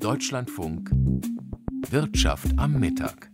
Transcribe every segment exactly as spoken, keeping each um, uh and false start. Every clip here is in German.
Deutschlandfunk Wirtschaft am Mittag.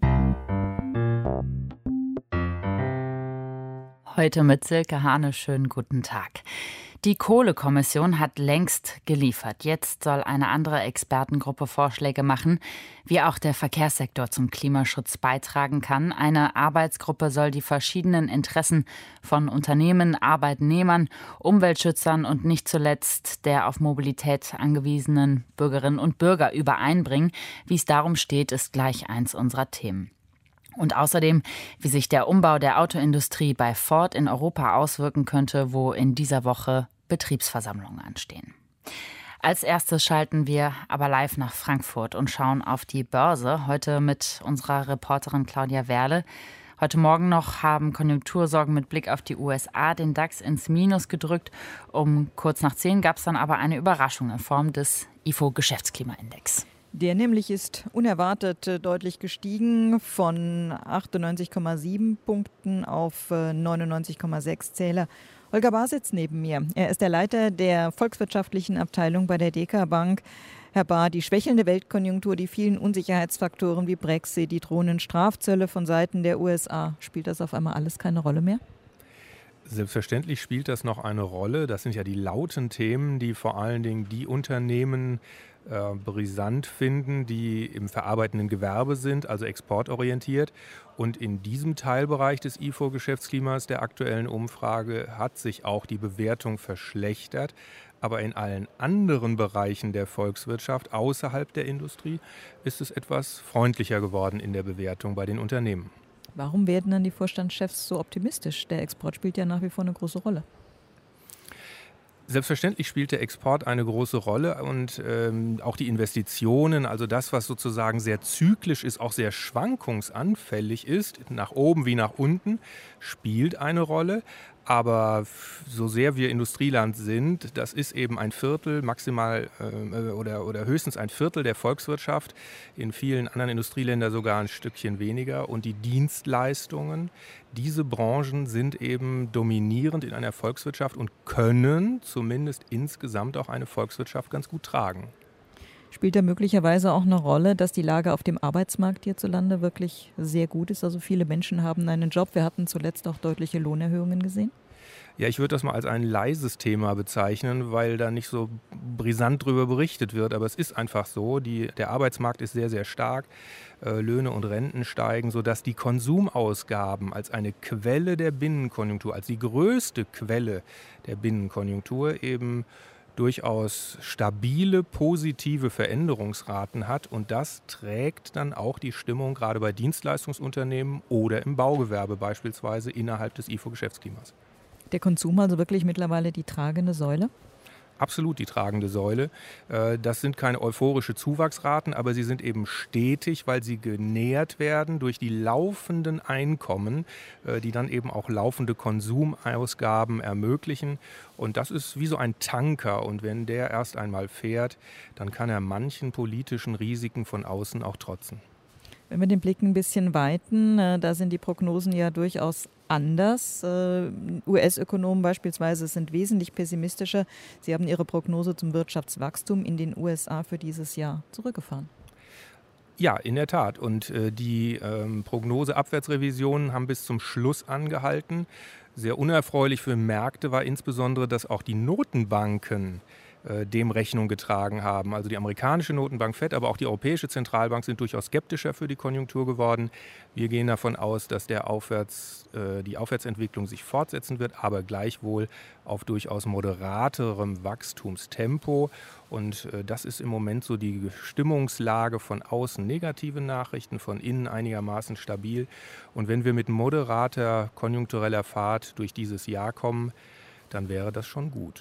Heute mit Silke Hane. Schönen guten Tag. Die Kohlekommission hat längst geliefert. Jetzt soll eine andere Expertengruppe Vorschläge machen, wie auch der Verkehrssektor zum Klimaschutz beitragen kann. Eine Arbeitsgruppe soll die verschiedenen Interessen von Unternehmen, Arbeitnehmern, Umweltschützern und nicht zuletzt der auf Mobilität angewiesenen Bürgerinnen und Bürger übereinbringen. Wie es darum steht, ist gleich eins unserer Themen. Und außerdem, wie sich der Umbau der Autoindustrie bei Ford in Europa auswirken könnte, wo in dieser Woche Betriebsversammlungen anstehen. Als erstes schalten wir aber live nach Frankfurt und schauen auf die Börse. Heute mit unserer Reporterin Claudia Werle. Heute Morgen noch haben Konjunktursorgen mit Blick auf die U S A den DAX ins Minus gedrückt. Um kurz nach zehn gab es dann aber eine Überraschung in Form des I F O-Geschäftsklimaindex. Der nämlich ist unerwartet deutlich gestiegen von achtundneunzig Komma sieben Punkten auf neunundneunzig Komma sechs Zähler. Holger Bahr sitzt neben mir. Er ist der Leiter der volkswirtschaftlichen Abteilung bei der Deka Bank. Herr Bahr, die schwächelnde Weltkonjunktur, die vielen Unsicherheitsfaktoren wie Brexit, die drohenden Strafzölle von Seiten der U S A, spielt das auf einmal alles keine Rolle mehr? Selbstverständlich spielt das noch eine Rolle. Das sind ja die lauten Themen, die vor allen Dingen die Unternehmen äh, brisant finden, die im verarbeitenden Gewerbe sind, also exportorientiert. Und in diesem Teilbereich des I F O-Geschäftsklimas der aktuellen Umfrage hat sich auch die Bewertung verschlechtert. Aber in allen anderen Bereichen der Volkswirtschaft außerhalb der Industrie ist es etwas freundlicher geworden in der Bewertung bei den Unternehmen. Warum werden dann die Vorstandschefs so optimistisch? Der Export spielt ja nach wie vor eine große Rolle. Selbstverständlich spielt der Export eine große Rolle und ähm, auch die Investitionen, also das, was sozusagen sehr zyklisch ist, auch sehr schwankungsanfällig ist, nach oben wie nach unten, spielt eine Rolle. Aber so sehr wir Industrieland sind, das ist eben ein Viertel, maximal äh, oder, oder höchstens ein Viertel der Volkswirtschaft, in vielen anderen Industrieländern sogar ein Stückchen weniger. Und die Dienstleistungen, diese Branchen sind eben dominierend in einer Volkswirtschaft und können zumindest insgesamt auch eine Volkswirtschaft ganz gut tragen. Spielt da möglicherweise auch eine Rolle, dass die Lage auf dem Arbeitsmarkt hierzulande wirklich sehr gut ist? Also viele Menschen haben einen Job. Wir hatten zuletzt auch deutliche Lohnerhöhungen gesehen. Ja, ich würde das mal als ein leises Thema bezeichnen, weil da nicht so brisant drüber berichtet wird. Aber es ist einfach so, die, der Arbeitsmarkt ist sehr, sehr stark. Äh, Löhne und Renten steigen, sodass die Konsumausgaben als eine Quelle der Binnenkonjunktur, als die größte Quelle der Binnenkonjunktur eben durchaus stabile, positive Veränderungsraten hat. Und das trägt dann auch die Stimmung gerade bei Dienstleistungsunternehmen oder im Baugewerbe beispielsweise innerhalb des I F O-Geschäftsklimas. Der Konsum also wirklich mittlerweile die tragende Säule? Absolut die tragende Säule. Das sind keine euphorische Zuwachsraten, aber sie sind eben stetig, weil sie genährt werden durch die laufenden Einkommen, die dann eben auch laufende Konsumausgaben ermöglichen. Und das ist wie so ein Tanker. Und wenn der erst einmal fährt, dann kann er manchen politischen Risiken von außen auch trotzen. Wenn wir den Blick ein bisschen weiten, da sind die Prognosen ja durchaus anders. U S-Ökonomen beispielsweise sind wesentlich pessimistischer. Sie haben ihre Prognose zum Wirtschaftswachstum in den U S A für dieses Jahr zurückgefahren. Ja, in der Tat. Und äh, die ähm, Prognose-Abwärtsrevisionen haben bis zum Schluss angehalten. Sehr unerfreulich für Märkte war insbesondere, dass auch die Notenbanken dem Rechnung getragen haben. Also die amerikanische Notenbank Fed, aber auch die Europäische Zentralbank sind durchaus skeptischer für die Konjunktur geworden. Wir gehen davon aus, dass der Aufwärts, äh, die Aufwärtsentwicklung sich fortsetzen wird, aber gleichwohl auf durchaus moderaterem Wachstumstempo. Und äh, das ist im Moment so die Stimmungslage von außen negative Nachrichten, von innen einigermaßen stabil. Und wenn wir mit moderater konjunktureller Fahrt durch dieses Jahr kommen, dann wäre das schon gut.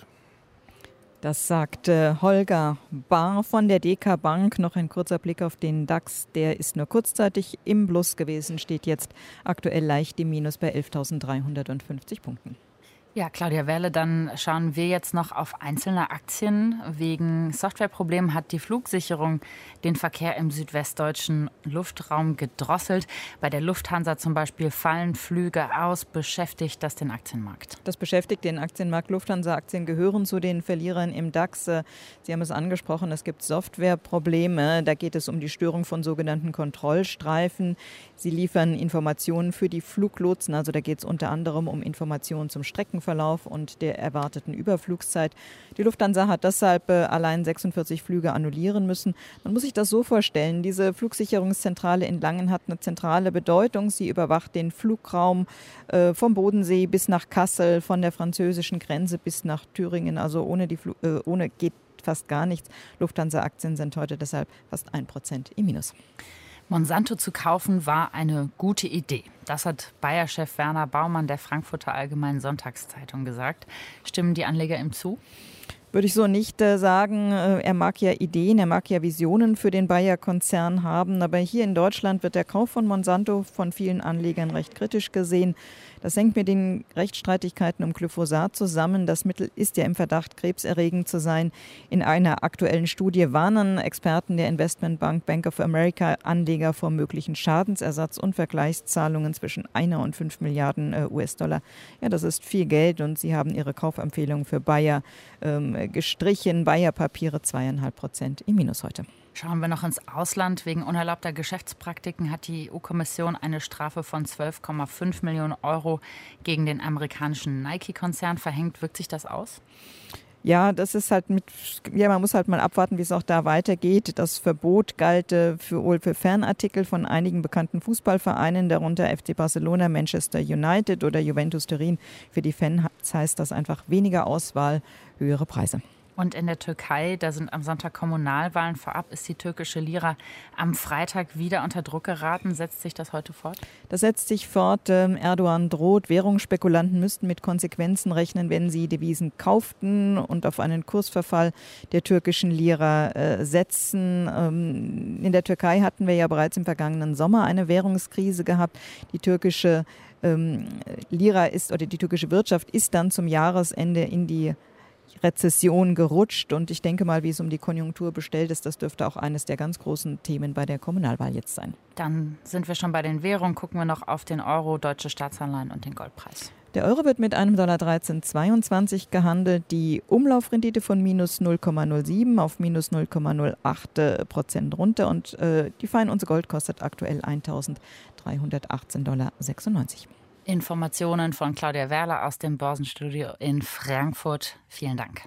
Das sagte Holger Bahr von der Deka Bank. Noch ein kurzer Blick auf den DAX. Der ist nur kurzzeitig im Plus gewesen, steht jetzt aktuell leicht im Minus bei elftausenddreihundertfünfzig Punkten. Ja, Claudia Werle, dann schauen wir jetzt noch auf einzelne Aktien. Wegen Softwareproblemen hat die Flugsicherung den Verkehr im südwestdeutschen Luftraum gedrosselt. Bei der Lufthansa zum Beispiel fallen Flüge aus. Beschäftigt das den Aktienmarkt? Das beschäftigt den Aktienmarkt. Lufthansa-Aktien gehören zu den Verlierern im DAX. Sie haben es angesprochen, es gibt Softwareprobleme. Da geht es um die Störung von sogenannten Kontrollstreifen. Sie liefern Informationen für die Fluglotsen. Also da geht es unter anderem um Informationen zum Streckenverlauf und der erwarteten Überflugszeit. Die Lufthansa hat deshalb äh, allein sechsundvierzig Flüge annullieren müssen. Man muss sich das so vorstellen, diese Flugsicherungszentrale in Langen hat eine zentrale Bedeutung. Sie überwacht den Flugraum äh, vom Bodensee bis nach Kassel, von der französischen Grenze bis nach Thüringen. Also ohne, die Fl- äh, ohne geht fast gar nichts. Lufthansa-Aktien sind heute deshalb fast ein Prozent im Minus. Monsanto zu kaufen war eine gute Idee. Das hat Bayer-Chef Werner Baumann der Frankfurter Allgemeinen Sonntagszeitung gesagt. Stimmen die Anleger ihm zu? Würde ich so nicht äh, sagen. Er mag ja Ideen, er mag ja Visionen für den Bayer-Konzern haben. Aber hier in Deutschland wird der Kauf von Monsanto von vielen Anlegern recht kritisch gesehen. Das hängt mit den Rechtsstreitigkeiten um Glyphosat zusammen. Das Mittel ist ja im Verdacht, krebserregend zu sein. In einer aktuellen Studie warnen Experten der Investmentbank Bank of America Anleger vor möglichen Schadensersatz- und Vergleichszahlungen zwischen einer und fünf Milliarden U S-Dollar. Ja, das ist viel Geld und sie haben ihre Kaufempfehlung für Bayer ähm, gestrichen. Bayer-Papiere zweieinhalb Prozent im Minus heute. Schauen wir noch ins Ausland. Wegen unerlaubter Geschäftspraktiken hat die E U-Kommission eine Strafe von zwölf Komma fünf Millionen Euro gegen den amerikanischen Nike-Konzern verhängt. Wirkt sich das aus? Ja, das ist halt mit, ja, man muss halt mal abwarten, wie es auch da weitergeht. Das Verbot galt äh, für, wohl für Fanartikel von einigen bekannten Fußballvereinen, darunter F C Barcelona, Manchester United oder Juventus Turin. Für die Fans heißt das einfach weniger Auswahl, höhere Preise. Und in der Türkei, da sind am Sonntag Kommunalwahlen. Vorab ist die türkische Lira am Freitag wieder unter Druck geraten. Setzt sich das heute fort? Das setzt sich fort. Erdogan droht, Währungsspekulanten müssten mit Konsequenzen rechnen, wenn sie Devisen kauften und auf einen Kursverfall der türkischen Lira äh, setzen. Ähm, in der Türkei hatten wir ja bereits im vergangenen Sommer eine Währungskrise gehabt. Die türkische ähm, Lira ist oder die türkische Wirtschaft ist dann zum Jahresende in die Rezession gerutscht und ich denke mal, wie es um die Konjunktur bestellt ist, das dürfte auch eines der ganz großen Themen bei der Kommunalwahl jetzt sein. Dann sind wir schon bei den Währungen, gucken wir noch auf den Euro, deutsche Staatsanleihen und den Goldpreis. Der Euro wird mit einem Dollar dreizehn Komma zweiundzwanzig gehandelt, die Umlaufrendite von minus null Komma null sieben auf minus null Komma null acht Prozent runter und äh, die Feinunze Gold kostet aktuell eintausenddreihundertachtzehn Komma sechsundneunzig Dollar. Informationen von Claudia Werle aus dem Börsenstudio in Frankfurt. Vielen Dank.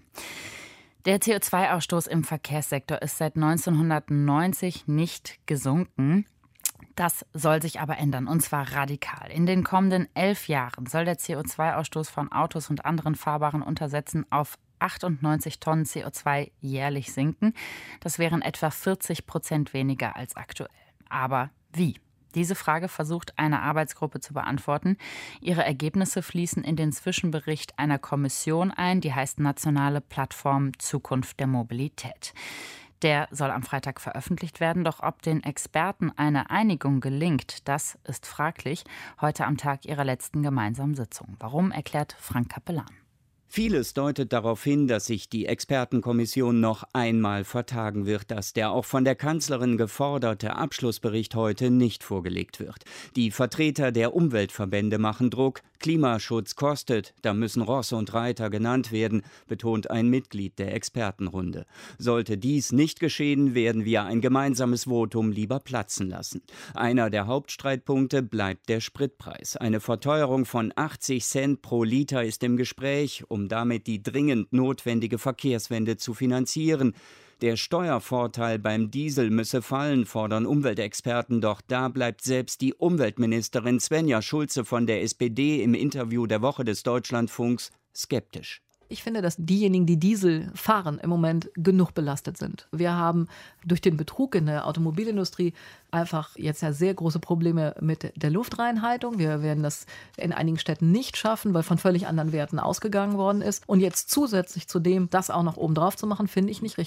Der C O zwei Ausstoß im Verkehrssektor ist seit neunzehnhundertneunzig nicht gesunken. Das soll sich aber ändern, und zwar radikal. In den kommenden elf Jahren soll der C O zwei Ausstoß von Autos und anderen fahrbaren Untersätzen auf achtundneunzig Tonnen C O zwei jährlich sinken. Das wären etwa vierzig Prozent weniger als aktuell. Aber wie? Diese Frage versucht eine Arbeitsgruppe zu beantworten. Ihre Ergebnisse fließen in den Zwischenbericht einer Kommission ein, die heißt Nationale Plattform Zukunft der Mobilität. Der soll am Freitag veröffentlicht werden, doch ob den Experten eine Einigung gelingt, das ist fraglich. Heute am Tag ihrer letzten gemeinsamen Sitzung. Warum, erklärt Frank Capellan. Vieles deutet darauf hin, dass sich die Expertenkommission noch einmal vertagen wird, dass der auch von der Kanzlerin geforderte Abschlussbericht heute nicht vorgelegt wird. Die Vertreter der Umweltverbände machen Druck. Klimaschutz kostet, da müssen Ross und Reiter genannt werden, betont ein Mitglied der Expertenrunde. Sollte dies nicht geschehen, werden wir ein gemeinsames Votum lieber platzen lassen. Einer der Hauptstreitpunkte bleibt der Spritpreis. Eine Verteuerung von achtzig Cent pro Liter ist im Gespräch, um damit die dringend notwendige Verkehrswende zu finanzieren. Der Steuervorteil beim Diesel müsse fallen, fordern Umweltexperten, doch da bleibt selbst die Umweltministerin Svenja Schulze von der S P D im Interview der Woche des Deutschlandfunks skeptisch. Ich finde, dass diejenigen, die Diesel fahren, im Moment genug belastet sind. Wir haben durch den Betrug in der Automobilindustrie einfach jetzt ja sehr große Probleme mit der Luftreinhaltung. Wir werden das in einigen Städten nicht schaffen, weil von völlig anderen Werten ausgegangen worden ist. Und jetzt zusätzlich zu dem, das auch noch oben drauf zu machen, finde ich nicht richtig.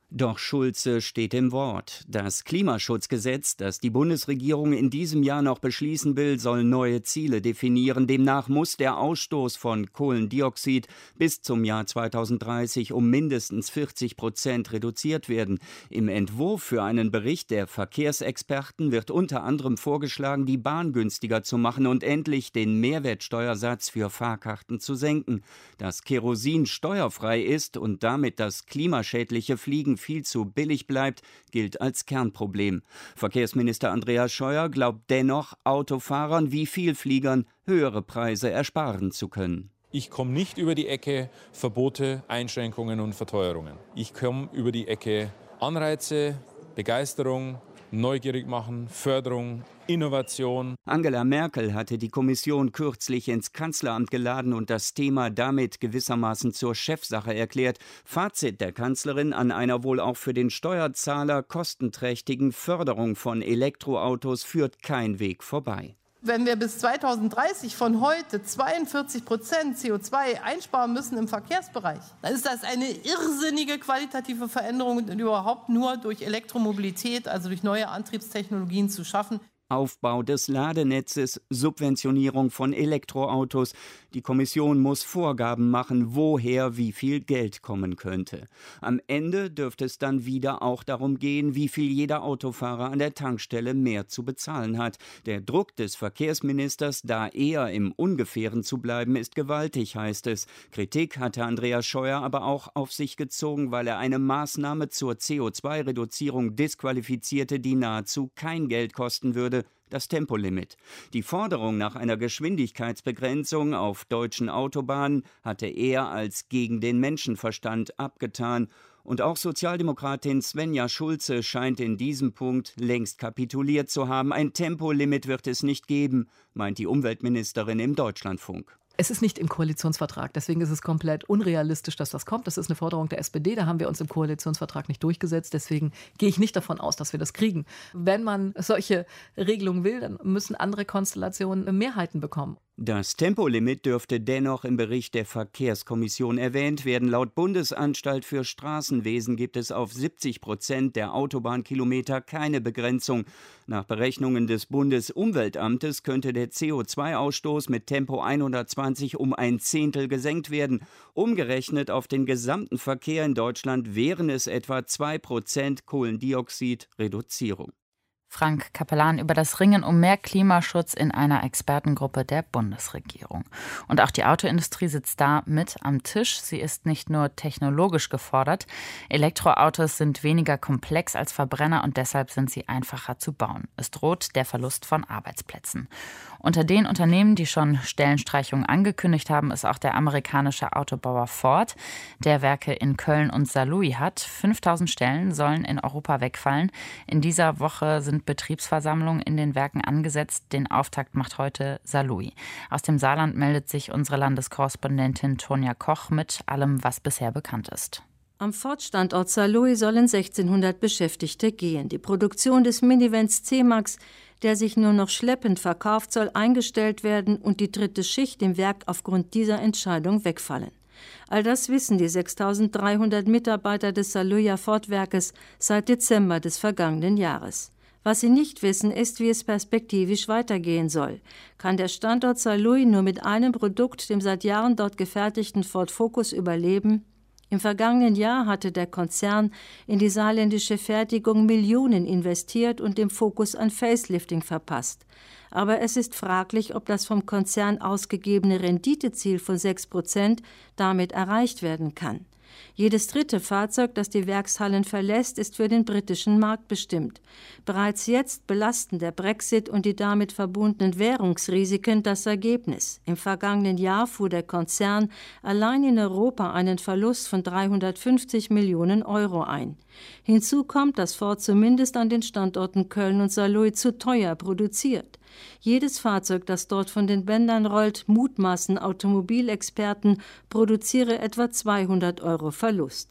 Doch Schulze steht im Wort. Das Klimaschutzgesetz, das die Bundesregierung in diesem Jahr noch beschließen will, soll neue Ziele definieren. Demnach muss der Ausstoß von Kohlendioxid bis zum Jahr zweitausenddreißig um mindestens vierzig Prozent reduziert werden. Im Entwurf für einen Bericht der Verkehrsexperten wird unter anderem vorgeschlagen, die Bahn günstiger zu machen und endlich den Mehrwertsteuersatz für Fahrkarten zu senken. Dass Kerosin steuerfrei ist und damit das klimaschädliche Fliegen viel zu billig bleibt, gilt als Kernproblem. Verkehrsminister Andreas Scheuer glaubt dennoch, Autofahrern wie Vielfliegern höhere Preise ersparen zu können. Ich komme nicht über die Ecke Verbote, Einschränkungen und Verteuerungen. Ich komme über die Ecke Anreize, Begeisterung, neugierig machen, Förderung, Innovation. Angela Merkel hatte die Kommission kürzlich ins Kanzleramt geladen und das Thema damit gewissermaßen zur Chefsache erklärt. Fazit der Kanzlerin: An einer wohl auch für den Steuerzahler kostenträchtigen Förderung von Elektroautos führt kein Weg vorbei. Wenn wir bis zweitausenddreißig von heute zweiundvierzig Prozent C O zwei einsparen müssen im Verkehrsbereich, dann ist das eine irrsinnige qualitative Veränderung und überhaupt nur durch Elektromobilität, also durch neue Antriebstechnologien zu schaffen. Aufbau des Ladenetzes, Subventionierung von Elektroautos. Die Kommission muss Vorgaben machen, woher wie viel Geld kommen könnte. Am Ende dürfte es dann wieder auch darum gehen, wie viel jeder Autofahrer an der Tankstelle mehr zu bezahlen hat. Der Druck des Verkehrsministers, da eher im Ungefähren zu bleiben, ist gewaltig, heißt es. Kritik hatte Andreas Scheuer aber auch auf sich gezogen, weil er eine Maßnahme zur C O zwei Reduzierung disqualifizierte, die nahezu kein Geld kosten würde: das Tempolimit. Die Forderung nach einer Geschwindigkeitsbegrenzung auf deutschen Autobahnen hatte er als gegen den Menschenverstand abgetan. Und auch Sozialdemokratin Svenja Schulze scheint in diesem Punkt längst kapituliert zu haben. Ein Tempolimit wird es nicht geben, meint die Umweltministerin im Deutschlandfunk. Es ist nicht im Koalitionsvertrag, deswegen ist es komplett unrealistisch, dass das kommt. Das ist eine Forderung der S P D, da haben wir uns im Koalitionsvertrag nicht durchgesetzt. Deswegen gehe ich nicht davon aus, dass wir das kriegen. Wenn man solche Regelungen will, dann müssen andere Konstellationen Mehrheiten bekommen. Das Tempolimit dürfte dennoch im Bericht der Verkehrskommission erwähnt werden. Laut Bundesanstalt für Straßenwesen gibt es auf siebzig Prozent der Autobahnkilometer keine Begrenzung. Nach Berechnungen des Bundesumweltamtes könnte der C O zwei Ausstoß mit Tempo hundertzwanzig um ein Zehntel gesenkt werden. Umgerechnet auf den gesamten Verkehr in Deutschland wären es etwa zwei Prozent Kohlendioxid-Reduzierung. Frank Capellan über das Ringen um mehr Klimaschutz in einer Expertengruppe der Bundesregierung. Und auch die Autoindustrie sitzt da mit am Tisch. Sie ist nicht nur technologisch gefordert. Elektroautos sind weniger komplex als Verbrenner und deshalb sind sie einfacher zu bauen. Es droht der Verlust von Arbeitsplätzen. Unter den Unternehmen, die schon Stellenstreichungen angekündigt haben, ist auch der amerikanische Autobauer Ford, der Werke in Köln und Saarlouis hat. fünftausend Stellen sollen in Europa wegfallen. In dieser Woche sind Betriebsversammlungen in den Werken angesetzt. Den Auftakt macht heute Saarlouis. Aus dem Saarland meldet sich unsere Landeskorrespondentin Tonja Koch mit allem, was bisher bekannt ist. Am Ford-Standort Saarlouis sollen sechzehnhundert Beschäftigte gehen. Die Produktion des Minivans C-Max, der sich nur noch schleppend verkauft, soll eingestellt werden und die dritte Schicht im Werk aufgrund dieser Entscheidung wegfallen. All das wissen die sechstausenddreihundert Mitarbeiter des Saarlouier Ford-Werkes seit Dezember des vergangenen Jahres. Was sie nicht wissen, ist, wie es perspektivisch weitergehen soll. Kann der Standort Saarlouis nur mit einem Produkt, dem seit Jahren dort gefertigten Ford Focus, überleben? Im vergangenen Jahr hatte der Konzern in die saarländische Fertigung Millionen investiert und dem Focus ein Facelifting verpasst. Aber es ist fraglich, ob das vom Konzern ausgegebene Renditeziel von sechs Prozent damit erreicht werden kann. Jedes dritte Fahrzeug, das die Werkshallen verlässt, ist für den britischen Markt bestimmt. Bereits jetzt belasten der Brexit und die damit verbundenen Währungsrisiken das Ergebnis. Im vergangenen Jahr fuhr der Konzern allein in Europa einen Verlust von dreihundertfünfzig Millionen Euro ein. Hinzu kommt, dass Ford zumindest an den Standorten Köln und Saarlouis zu teuer produziert. Jedes Fahrzeug, das dort von den Bändern rollt, mutmaßen Automobilexperten, produziere etwa zweihundert Euro Verlust.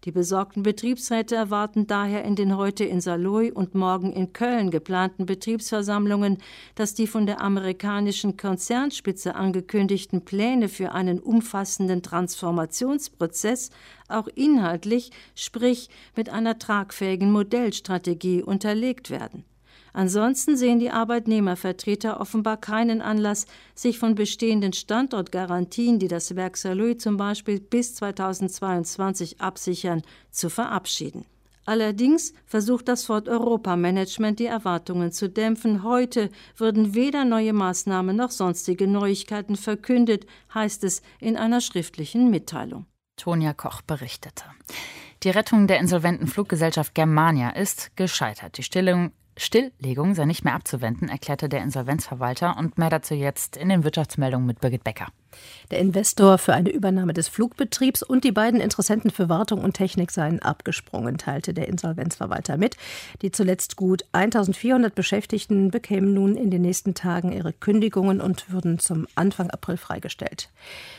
Die besorgten Betriebsräte erwarten daher in den heute in Saarlouis und morgen in Köln geplanten Betriebsversammlungen, dass die von der amerikanischen Konzernspitze angekündigten Pläne für einen umfassenden Transformationsprozess auch inhaltlich, sprich mit einer tragfähigen Modellstrategie unterlegt werden. Ansonsten sehen die Arbeitnehmervertreter offenbar keinen Anlass, sich von bestehenden Standortgarantien, die das Werk Saarlouis zum Beispiel bis zweitausendzweiundzwanzig absichern, zu verabschieden. Allerdings versucht das Ford Europa-Management die Erwartungen zu dämpfen. Heute würden weder neue Maßnahmen noch sonstige Neuigkeiten verkündet, heißt es in einer schriftlichen Mitteilung. Tonja Koch berichtete. Die Rettung der insolventen Fluggesellschaft Germania ist gescheitert. Die Stillung Stilllegung sei nicht mehr abzuwenden, erklärte der Insolvenzverwalter. Und mehr dazu jetzt in den Wirtschaftsmeldungen mit Birgit Becker. Der Investor für eine Übernahme des Flugbetriebs und die beiden Interessenten für Wartung und Technik seien abgesprungen, teilte der Insolvenzverwalter mit. Die zuletzt gut eintausendvierhundert Beschäftigten bekämen nun in den nächsten Tagen ihre Kündigungen und würden zum Anfang April freigestellt.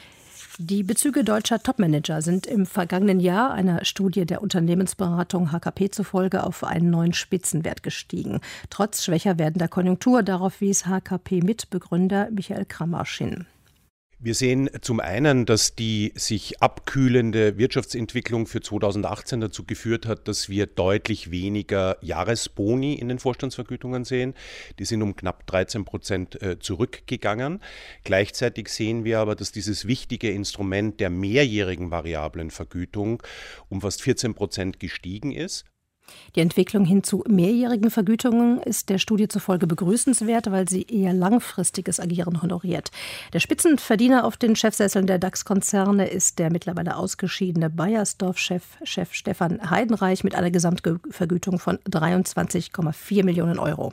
Die Bezüge deutscher Topmanager sind im vergangenen Jahr einer Studie der Unternehmensberatung H K P zufolge auf einen neuen Spitzenwert gestiegen. Trotz schwächer werdender Konjunktur, darauf wies H K P-Mitbegründer Michael Kramarsch hin. Wir sehen zum einen, dass die sich abkühlende Wirtschaftsentwicklung für zweitausendachtzehn dazu geführt hat, dass wir deutlich weniger Jahresboni in den Vorstandsvergütungen sehen. Die sind um knapp dreizehn Prozent zurückgegangen. Gleichzeitig sehen wir aber, dass dieses wichtige Instrument der mehrjährigen variablen Vergütung um fast vierzehn Prozent gestiegen ist. Die Entwicklung hin zu mehrjährigen Vergütungen ist der Studie zufolge begrüßenswert, weil sie eher langfristiges Agieren honoriert. Der Spitzenverdiener auf den Chefsesseln der DAX-Konzerne ist der mittlerweile ausgeschiedene Beiersdorf-Chef Chef Stefan Heidenreich mit einer Gesamtvergütung von dreiundzwanzig Komma vier Millionen Euro.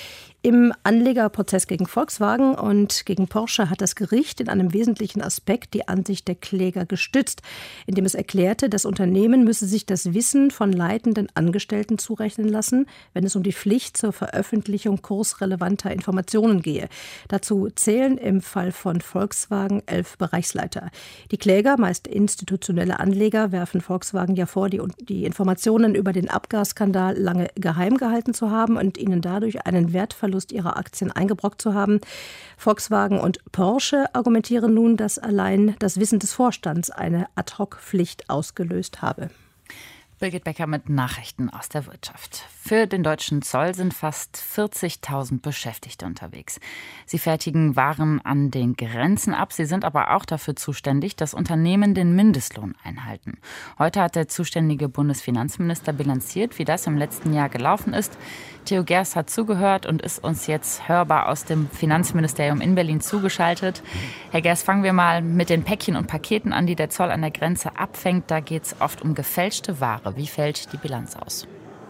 Im Anlegerprozess gegen Volkswagen und gegen Porsche hat das Gericht in einem wesentlichen Aspekt die Ansicht der Kläger gestützt, indem es erklärte, das Unternehmen müsse sich das Wissen von leitenden Angestellten zurechnen lassen, wenn es um die Pflicht zur Veröffentlichung kursrelevanter Informationen gehe. Dazu zählen im Fall von Volkswagen elf Bereichsleiter. Die Kläger, meist institutionelle Anleger, werfen Volkswagen ja vor, die, die Informationen über den Abgasskandal lange geheim gehalten zu haben und ihnen dadurch einen Wertverlust ihrer Aktien eingebrockt zu haben. Volkswagen und Porsche argumentieren nun, dass allein das Wissen des Vorstands eine Ad-hoc-Pflicht ausgelöst habe. Birgit Becker mit Nachrichten aus der Wirtschaft. Für den deutschen Zoll sind fast vierzigtausend Beschäftigte unterwegs. Sie fertigen Waren an den Grenzen ab. Sie sind aber auch dafür zuständig, dass Unternehmen den Mindestlohn einhalten. Heute hat der zuständige Bundesfinanzminister bilanziert, wie das im letzten Jahr gelaufen ist. Theo Gers hat zugehört und ist uns jetzt hörbar aus dem Finanzministerium in Berlin zugeschaltet. Herr Gers, fangen wir mal mit den Päckchen und Paketen an, die der Zoll an der Grenze abfängt. Da geht es oft um gefälschte Ware. Wie fällt die Bilanz aus?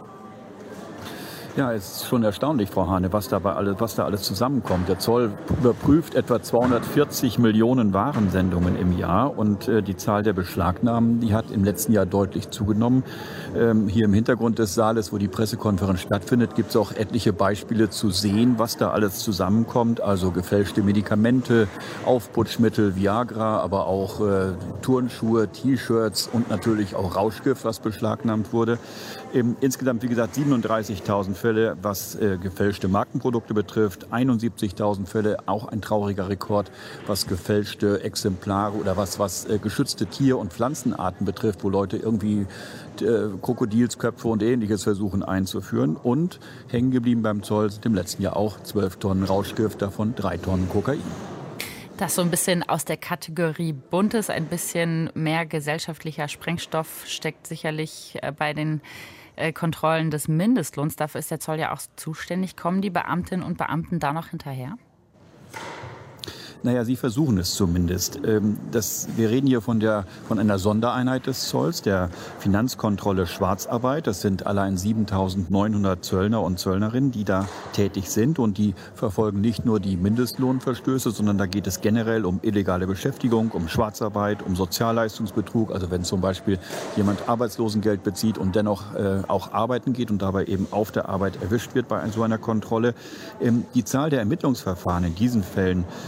Ja, es ist schon erstaunlich, Frau Hane, was, dabei alles, was da alles zusammenkommt. Der Zoll überprüft etwa zweihundertvierzig Millionen Warensendungen im Jahr und äh, die Zahl der Beschlagnahmen, die hat im letzten Jahr deutlich zugenommen. Ähm, hier im Hintergrund des Saales, wo die Pressekonferenz stattfindet, gibt es auch etliche Beispiele zu sehen, was da alles zusammenkommt. Also gefälschte Medikamente, Aufputschmittel, Viagra, aber auch äh, Turnschuhe, T-Shirts und natürlich auch Rauschgift, was beschlagnahmt wurde. Ähm, insgesamt, wie gesagt, siebenunddreißigtausend Fälle, was äh, gefälschte Markenprodukte betrifft, einundsiebzigtausend Fälle, auch ein trauriger Rekord, was gefälschte Exemplare oder was, was äh, geschützte Tier- und Pflanzenarten betrifft, wo Leute irgendwie äh, Krokodilsköpfe und Ähnliches versuchen einzuführen. Und hängen geblieben beim Zoll sind im letzten Jahr auch zwölf Tonnen Rauschgift, davon drei Tonnen Kokain. Das so ein bisschen aus der Kategorie Buntes, ein bisschen mehr gesellschaftlicher Sprengstoff steckt sicherlich bei den Kontrollen des Mindestlohns. Dafür ist der Zoll ja auch zuständig. Kommen die Beamtinnen und Beamten da noch hinterher? Naja, sie versuchen es zumindest. Das, wir reden hier von, der, von einer Sondereinheit des Zolls, der Finanzkontrolle Schwarzarbeit. Das sind allein siebentausendneunhundert Zöllner und Zöllnerinnen, die da tätig sind. Und die verfolgen nicht nur die Mindestlohnverstöße, sondern da geht es generell um illegale Beschäftigung, um Schwarzarbeit, um Sozialleistungsbetrug. Also wenn zum Beispiel jemand Arbeitslosengeld bezieht und dennoch äh, auch arbeiten geht und dabei eben auf der Arbeit erwischt wird bei so einer Kontrolle. Ähm, die Zahl der Ermittlungsverfahren in diesen Fällen ist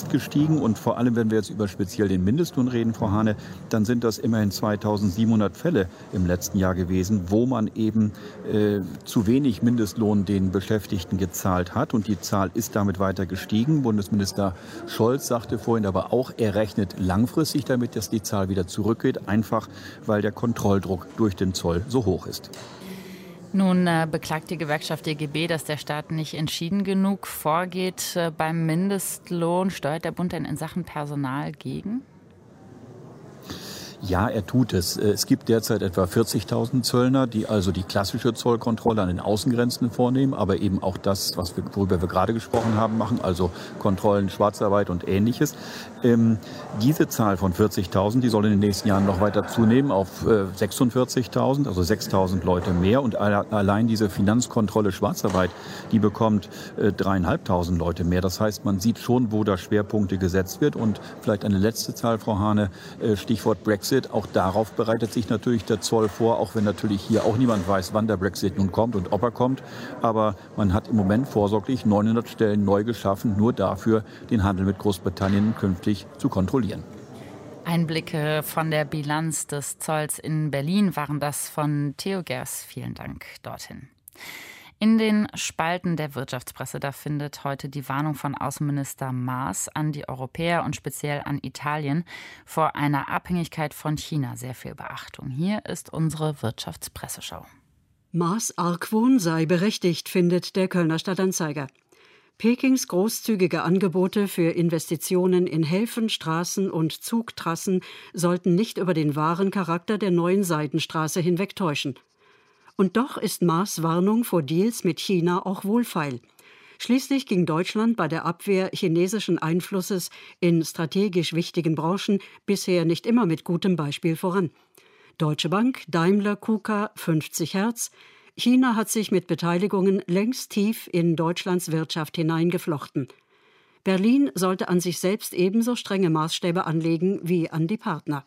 ist gestiegen und vor allem, wenn wir jetzt über speziell den Mindestlohn reden, Frau Hane, dann sind das immerhin zweitausendsiebenhundert Fälle im letzten Jahr gewesen, wo man eben äh, zu wenig Mindestlohn den Beschäftigten gezahlt hat und die Zahl ist damit weiter gestiegen. Bundesminister Scholz sagte vorhin aber auch, er rechnet langfristig damit, dass die Zahl wieder zurückgeht, einfach weil der Kontrolldruck durch den Zoll so hoch ist. Nun äh, beklagt die Gewerkschaft D G B, dass der Staat nicht entschieden genug vorgeht äh, beim Mindestlohn. Steuert der Bund denn in Sachen Personal gegen? Ja, er tut es. Es gibt derzeit etwa vierzigtausend Zöllner, die also die klassische Zollkontrolle an den Außengrenzen vornehmen, aber eben auch das, was wir, worüber wir gerade gesprochen haben, machen, also Kontrollen, Schwarzarbeit und Ähnliches. Ähm, diese Zahl von vierzigtausend, die soll in den nächsten Jahren noch weiter zunehmen auf äh, sechsundvierzigtausend, also sechstausend Leute mehr. Und allein diese Finanzkontrolle Schwarzarbeit, die bekommt äh, dreieinhalbtausend Leute mehr. Das heißt, man sieht schon, wo da Schwerpunkte gesetzt wird. Und vielleicht eine letzte Zahl, Frau Hane, äh, Stichwort Brexit. Auch darauf bereitet sich natürlich der Zoll vor, auch wenn natürlich hier auch niemand weiß, wann der Brexit nun kommt und ob er kommt. Aber man hat im Moment vorsorglich neunhundert Stellen neu geschaffen, nur dafür, den Handel mit Großbritannien künftig zu kontrollieren. Einblicke von der Bilanz des Zolls in Berlin waren das von Theo Gers. Vielen Dank dorthin. In den Spalten der Wirtschaftspresse, da findet heute die Warnung von Außenminister Maas an die Europäer und speziell an Italien vor einer Abhängigkeit von China sehr viel Beachtung. Hier ist unsere Wirtschaftspresseschau. Maas' Argwohn sei berechtigt, findet der Kölner Stadtanzeiger. Pekings großzügige Angebote für Investitionen in Häfen, Straßen und Zugtrassen sollten nicht über den wahren Charakter der neuen Seidenstraße hinwegtäuschen. Und doch ist Maas' Warnung vor Deals mit China auch wohlfeil. Schließlich ging Deutschland bei der Abwehr chinesischen Einflusses in strategisch wichtigen Branchen bisher nicht immer mit gutem Beispiel voran. Deutsche Bank, Daimler, K U K A, fünfzig Hertz. China hat sich mit Beteiligungen längst tief in Deutschlands Wirtschaft hineingeflochten. Berlin sollte an sich selbst ebenso strenge Maßstäbe anlegen wie an die Partner.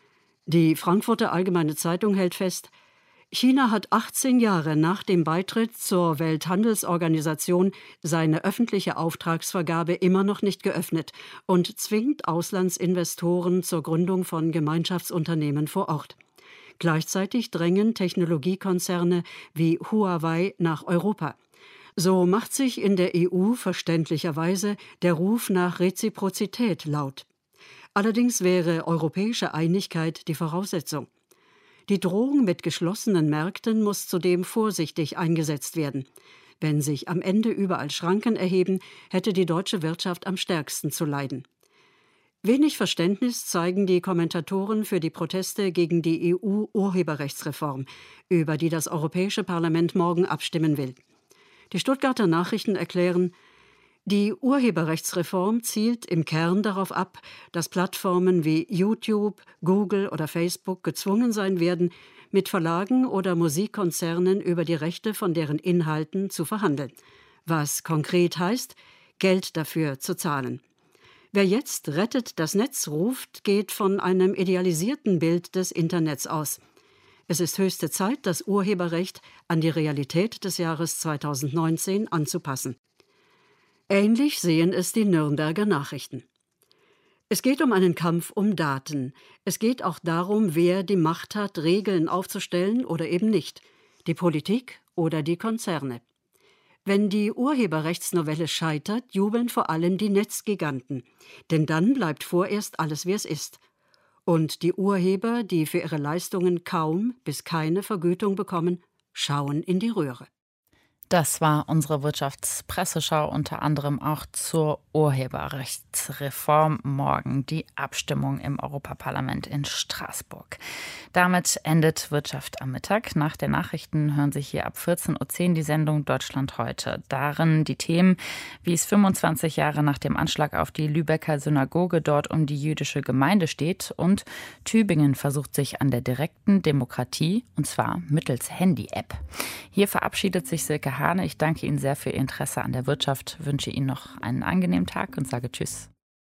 Die Frankfurter Allgemeine Zeitung hält fest, China hat achtzehn Jahre nach dem Beitritt zur Welthandelsorganisation seine öffentliche Auftragsvergabe immer noch nicht geöffnet und zwingt Auslandsinvestoren zur Gründung von Gemeinschaftsunternehmen vor Ort. Gleichzeitig drängen Technologiekonzerne wie Huawei nach Europa. So macht sich in der E U verständlicherweise der Ruf nach Reziprozität laut. Allerdings wäre europäische Einigkeit die Voraussetzung. Die Drohung mit geschlossenen Märkten muss zudem vorsichtig eingesetzt werden. Wenn sich am Ende überall Schranken erheben, hätte die deutsche Wirtschaft am stärksten zu leiden. Wenig Verständnis zeigen die Kommentatoren für die Proteste gegen die E U-Urheberrechtsreform, über die das Europäische Parlament morgen abstimmen will. Die Stuttgarter Nachrichten erklären, die Urheberrechtsreform zielt im Kern darauf ab, dass Plattformen wie YouTube, Google oder Facebook gezwungen sein werden, mit Verlagen oder Musikkonzernen über die Rechte von deren Inhalten zu verhandeln. Was konkret heißt, Geld dafür zu zahlen. Wer jetzt Rettet das Netz ruft, geht von einem idealisierten Bild des Internets aus. Es ist höchste Zeit, das Urheberrecht an die Realität des Jahres zweitausendneunzehn anzupassen. Ähnlich sehen es die Nürnberger Nachrichten. Es geht um einen Kampf um Daten. Es geht auch darum, wer die Macht hat, Regeln aufzustellen oder eben nicht. Die Politik oder die Konzerne. Wenn die Urheberrechtsnovelle scheitert, jubeln vor allem die Netzgiganten. Denn dann bleibt vorerst alles, wie es ist. Und die Urheber, die für ihre Leistungen kaum bis keine Vergütung bekommen, schauen in die Röhre. Das war unsere Wirtschaftspresseschau, unter anderem auch zur Urheberrechtsreform. Morgen die Abstimmung im Europaparlament in Straßburg. Damit endet Wirtschaft am Mittag. Nach den Nachrichten hören Sie hier ab vierzehn Uhr zehn die Sendung Deutschland heute. Darin die Themen, wie es fünfundzwanzig Jahre nach dem Anschlag auf die Lübecker Synagoge dort um die jüdische Gemeinde steht, und Tübingen versucht sich an der direkten Demokratie, und zwar mittels Handy-App. Hier verabschiedet sich Silke Hane. Ich danke Ihnen sehr für Ihr Interesse an der Wirtschaft, wünsche Ihnen noch einen angenehmen Tag und sage Tschüss.